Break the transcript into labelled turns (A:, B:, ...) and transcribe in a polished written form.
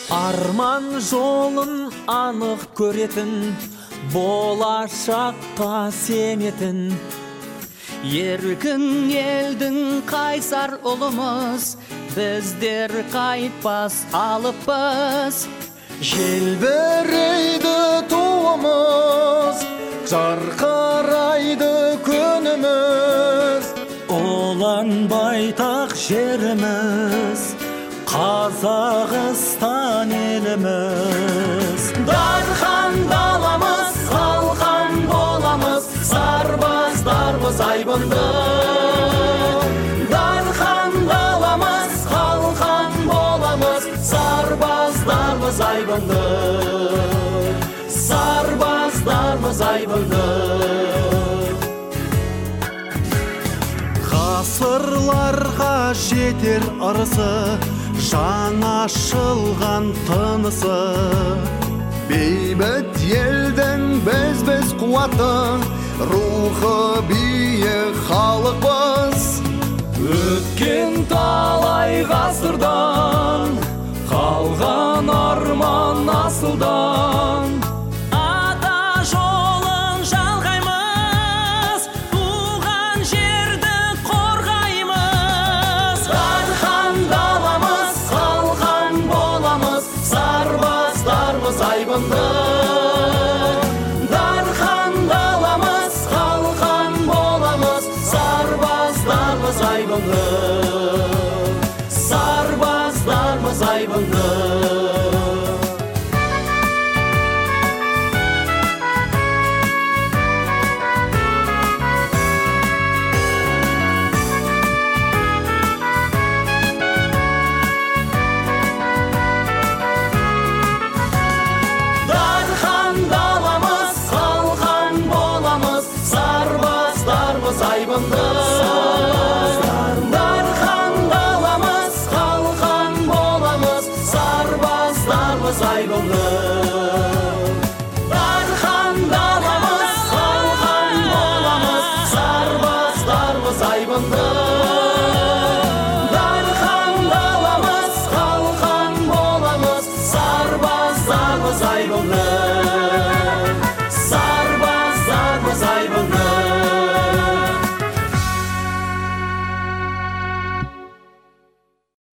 A: Арман жолын анық көретін, болашаққа сенетін.
B: Еркін елдің қайсар ұлымыз, біздер қайтпас алыппыз.
C: Желбірейді туымыз, жарқырайды күніміз.
A: Олан байтақ жеріміз, Қазақстан еліміз.
C: Дархан даламыз, қалқан боламыз, сарбаздармыз айбынды. Дархан даламыз, қалқан боламыз, сарбаздармыз айбынды. Сарбаздармыз айбынды. Ғасырларға жетер ырысы, жаңашылған тынысы. Бейбіт елдің біз қуаты, рухы биік халықпыз.
A: Өткен талай ғасырдан, қалған арман асылдан.
B: Ата жолын жалғаймыз, туған жерді қорғаймыз.
C: Дархан даламыз, қалқан боламыз, сарбаздармыз айбынды. Дархан даламыз, қалқан боламыз, сарбаздармыз айбынды. Сарбаздармыз айбынды. Дархан даламыз, қалқан боламыз, сарбаздармыз айбынды. Дархан даламыз, қалқан боламыз, сарбаздармыз айбынды. Дархан даламыз, қалқан боламыз, сарбаздармыз айбынды.